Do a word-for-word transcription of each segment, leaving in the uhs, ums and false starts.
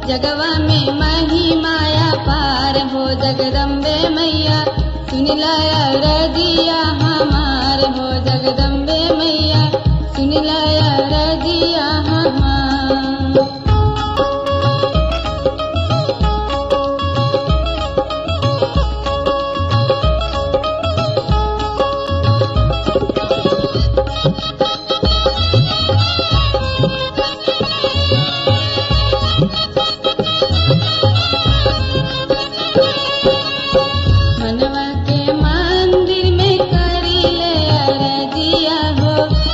जगवा में महिमाया पार हो जगदम्बे मैया सुन लाया रजिया हमार हो जगदम्बे मैया सुन लाया रजिया हमार। मनवा के मंदिर में करी ले अरजिया हो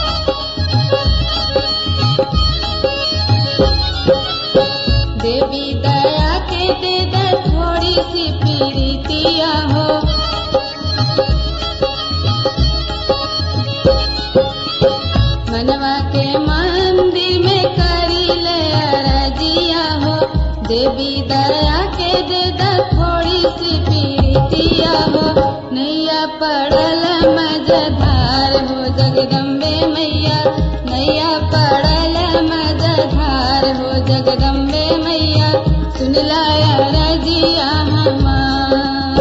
देवी दया के दे दे थोड़ी सी प्रीतिया हो मनवा के मंदिर में करी ले अरजिया हो देवी दया के दे दे थोड़ी सी प्रीतिया हो नैया पड़ल मझधार हो जगदम्बे मैया नैया पड़ल मझधार हो जगदम्बे मैया सुन लाया रजिया हमार।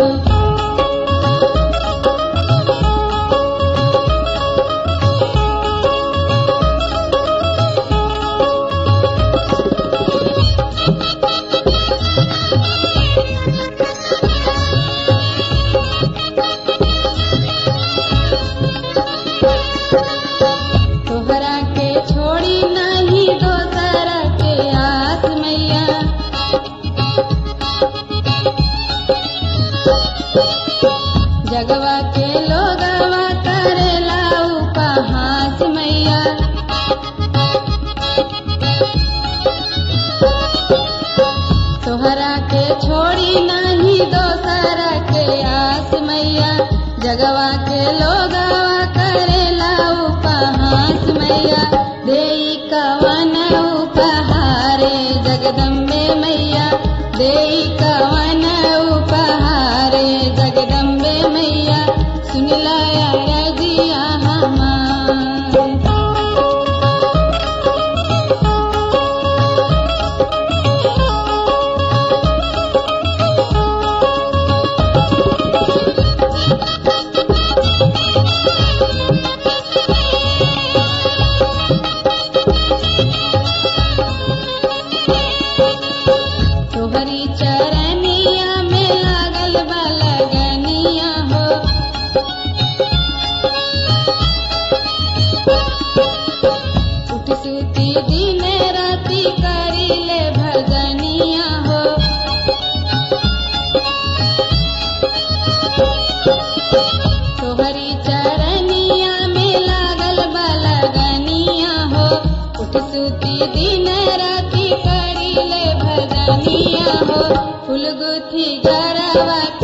तोहरा के छोड़ी नहीं दोसरा के आस मैया जगवा के लोगवा करेला उपहास मैया तोहरा के छोड़ी नहीं दोसरा के आस मैया जगवा के लोगवा करेला उपहास मैया देई कवन उपहारे जगदम्बे मैया देई कवन उपहारे जगदम्बे मैया सुन लाया रजिया हमार। तोहरी चरनिया में लागल बा लगनिया हो उठ सुती दिन राति करी ले भजनिया हो तोहरी चरनिया में लागल बा लगनिया हो उठ सुती दिन राति करी ले भजनिया हो फूल गुथी गरवा